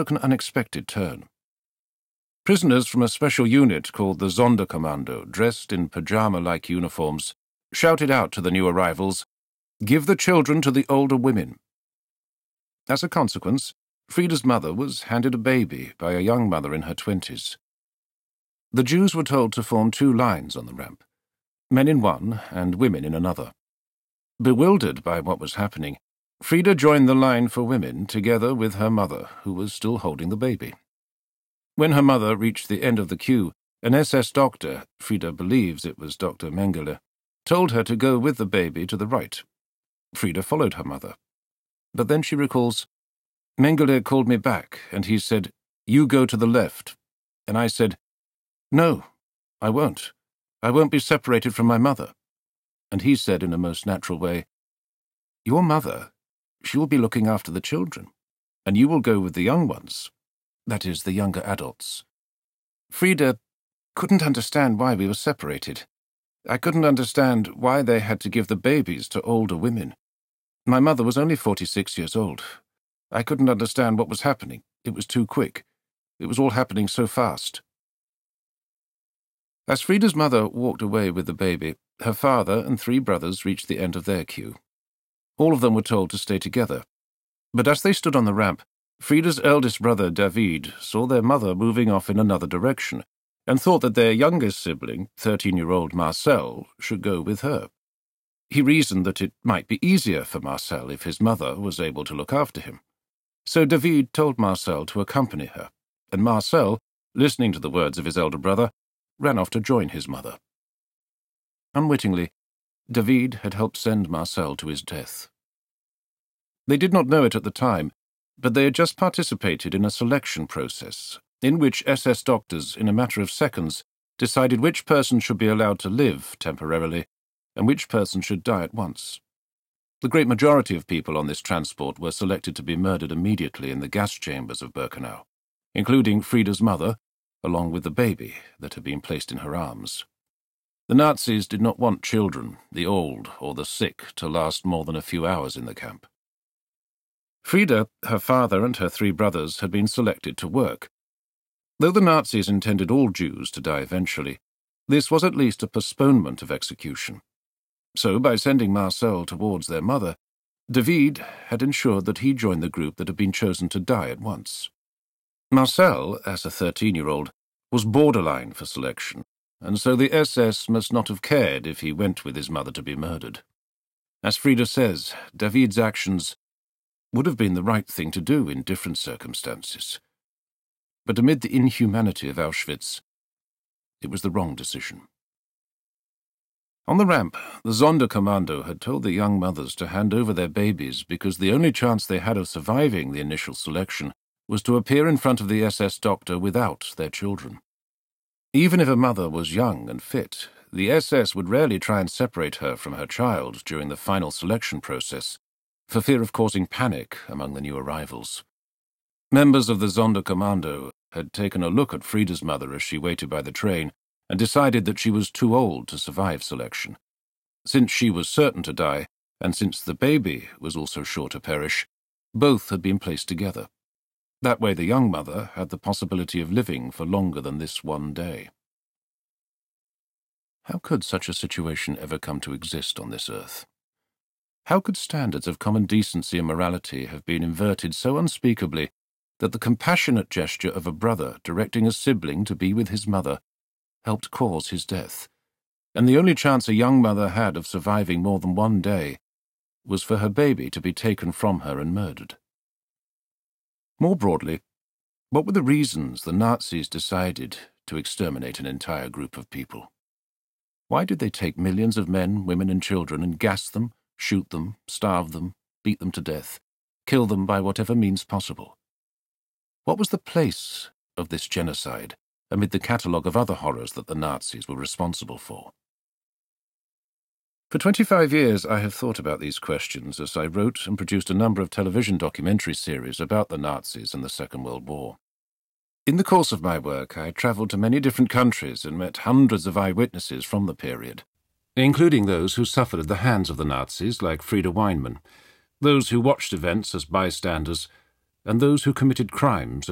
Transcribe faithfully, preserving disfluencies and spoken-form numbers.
took an unexpected turn. Prisoners from a special unit called the Sonderkommando, dressed in pyjama-like uniforms, shouted out to the new arrivals, "Give the children to the older women." As a consequence, Frieda's mother was handed a baby by a young mother in her twenties. The Jews were told to form two lines on the ramp, men in one and women in another. Bewildered by what was happening, Frieda joined the line for women together with her mother, who was still holding the baby. When her mother reached the end of the queue, an S S doctor, Frieda believes it was Doctor Mengele, told her to go with the baby to the right. Frieda followed her mother. But then she recalls, "Mengele called me back, and he said, 'You go to the left.' And I said, 'No, I won't. I won't be separated from my mother.' And he said in a most natural way, 'Your mother, she will be looking after the children, and you will go with the young ones, that is, the younger adults.' Frieda couldn't understand why we were separated. I couldn't understand why they had to give the babies to older women. My mother was only forty-six years old. I couldn't understand what was happening. It was too quick. It was all happening so fast." As Frieda's mother walked away with the baby, her father and three brothers reached the end of their queue. All of them were told to stay together. But as they stood on the ramp, Frieda's eldest brother, David, saw their mother moving off in another direction and thought that their youngest sibling, thirteen-year-old Marcel, should go with her. He reasoned that it might be easier for Marcel if his mother was able to look after him. So David told Marcel to accompany her, and Marcel, listening to the words of his elder brother, ran off to join his mother. Unwittingly, David had helped send Marcel to his death. They did not know it at the time, but they had just participated in a selection process in which S S doctors, in a matter of seconds, decided which person should be allowed to live temporarily and which person should die at once. The great majority of people on this transport were selected to be murdered immediately in the gas chambers of Birkenau, including Frieda's mother, along with the baby that had been placed in her arms. The Nazis did not want children, the old, or the sick to last more than a few hours in the camp. Frieda, her father, and her three brothers had been selected to work. Though the Nazis intended all Jews to die eventually, this was at least a postponement of execution. So, by sending Marcel towards their mother, David had ensured that he joined the group that had been chosen to die at once. Marcel, as a thirteen-year-old, was borderline for selection, and so the S S must not have cared if he went with his mother to be murdered. As Frieda says, David's actions would have been the right thing to do in different circumstances. But amid the inhumanity of Auschwitz, it was the wrong decision. On the ramp, the Sonderkommando had told the young mothers to hand over their babies because the only chance they had of surviving the initial selection was to appear in front of the S S doctor without their children. Even if a mother was young and fit, the S S would rarely try and separate her from her child during the final selection process, for fear of causing panic among the new arrivals. Members of the Sonderkommando had taken a look at Frieda's mother as she waited by the train and decided that she was too old to survive selection. Since she was certain to die, and since the baby was also sure to perish, both had been placed together. That way the young mother had the possibility of living for longer than this one day. How could such a situation ever come to exist on this earth? How could standards of common decency and morality have been inverted so unspeakably that the compassionate gesture of a brother directing a sibling to be with his mother helped cause his death, and the only chance a young mother had of surviving more than one day was for her baby to be taken from her and murdered? More broadly, what were the reasons the Nazis decided to exterminate an entire group of people? Why did they take millions of men, women, and children and gas them, shoot them, starve them, beat them to death, kill them by whatever means possible? What was the place of this genocide amid the catalogue of other horrors that the Nazis were responsible for? For twenty-five years I have thought about these questions as I wrote and produced a number of television documentary series about the Nazis and the Second World War. In the course of my work, I travelled to many different countries and met hundreds of eyewitnesses from the period, including those who suffered at the hands of the Nazis, like Frieda Weinmann, those who watched events as bystanders, and those who committed crimes